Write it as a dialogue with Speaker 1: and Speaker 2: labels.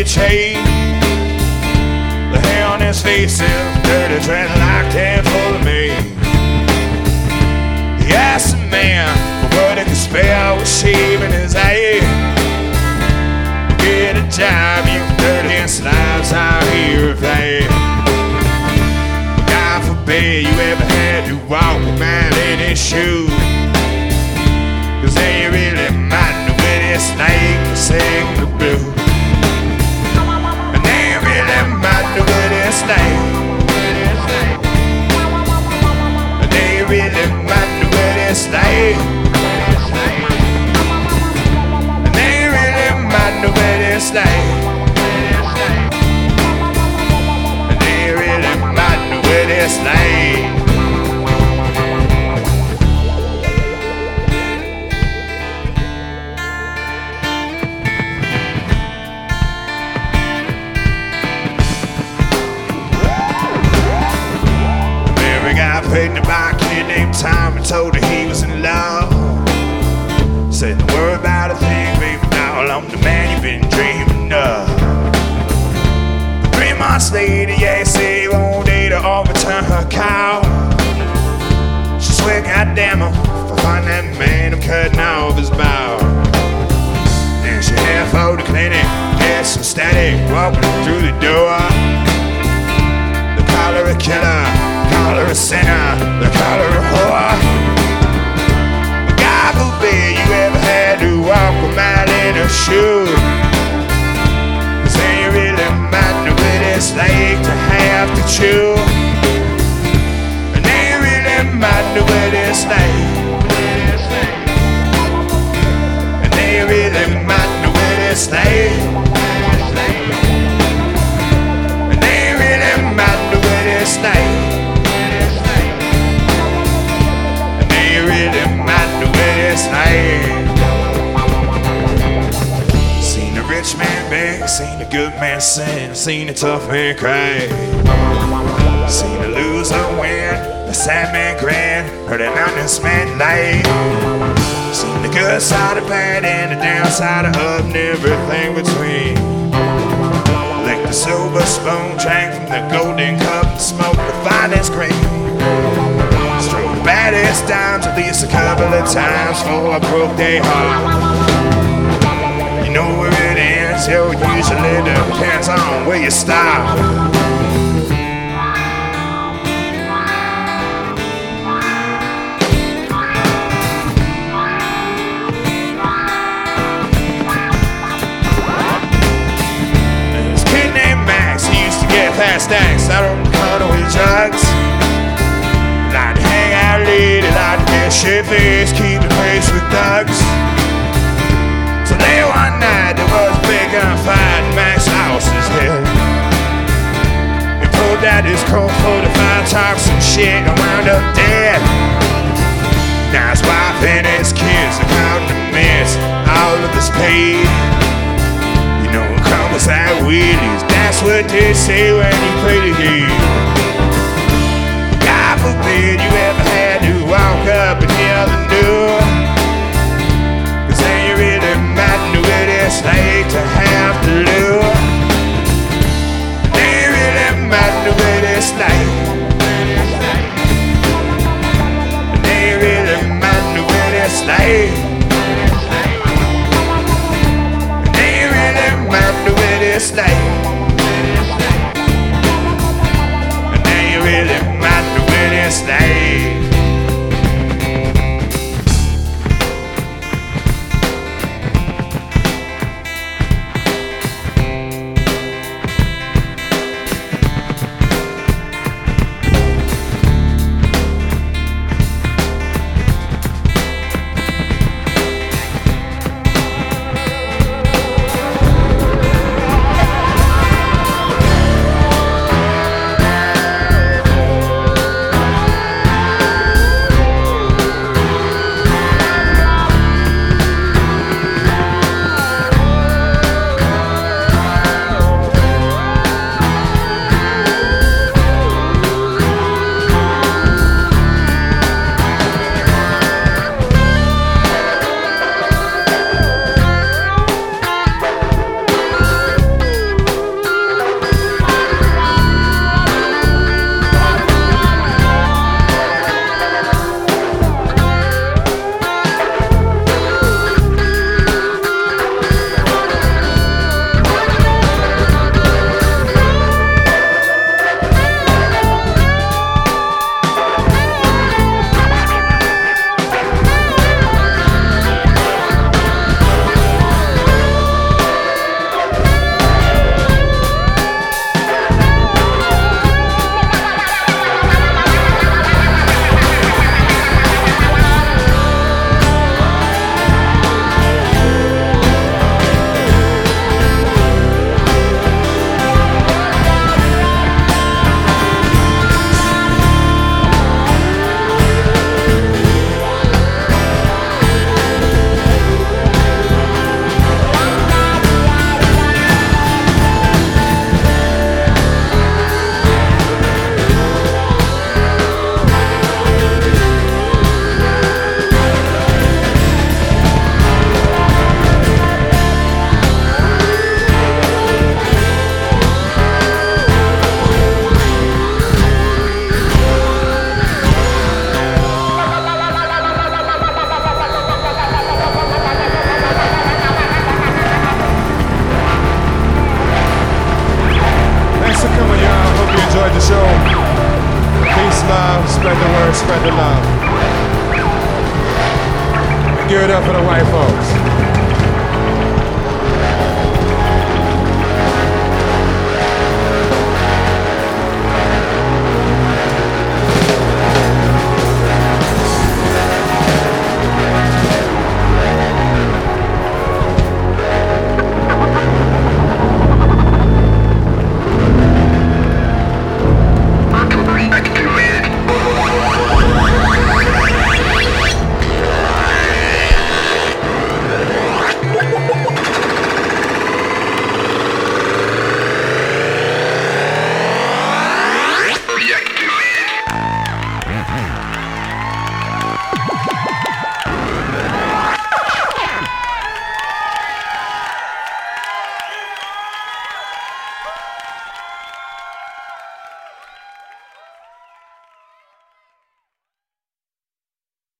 Speaker 1: chain. The hair on his face is dirty, dreadlocked and full of me. He asked the man for what he could spare with shaving his head. Get a job, you dirty slobs out here of that. God forbid you ever had to walk a mile in his shoes. Cause they really might know where this snake can sing the blues. And they really might know where this snake. And they really might know where this snake. And they really might know where this snake. And they really might know where this snake. Pregnant by a kid named Tom and told her he was in love. Said, don't worry about a thing, baby, now I'm the man you've been dreaming of. 3 months later, yeah, he said he won't date her or return her call. She swear, goddamn her, if I find that man, I'm cutting off his bow. Then she headed for the clinic, get some static, walking through the door. They call her a killer, call her a sinner, they call her a whore. But God forbid you ever had to walk a mile in her shoes. Cause then you really might know what it's like to have to chew. And then you really might know what it's like. And then you really might know what it's like. And then you really might know what it's like. Seen a rich man beg, seen a good man sin, seen a tough man cry. Seen a loser win, a sad man grin, heard an honest man lie. Seen the good side of bad and the downside of up and everything between. Licked the silver spoon, drank from the golden cup, and smoked the finest green. Strode the baddest dimes at least a couple of times before I broke their heart. You know where it ends, yo, usually depends on where you stop. This kid named Max, he used to get past acts out on the corner with drugs. Like to hang out late, like to get shit-faced, keep the pace with thugs. So late one night there was a big gunfight in Max's house is dead. He pulled out his Colt 45, talked some shit and wound up dead. Now his wife and his kids are counting the minutes, all of this paid. You know it crumbles like wheelies, that's what they say when you play the game. God forbid you ever had to walk up and hear the door. Cause then you really might know what it's like to have to lure. Then you really might know what it's like. Then you really might know what it's like. Then you really might know what it's like. Then you really might know what it's like.
Speaker 2: Give it up for the white folks.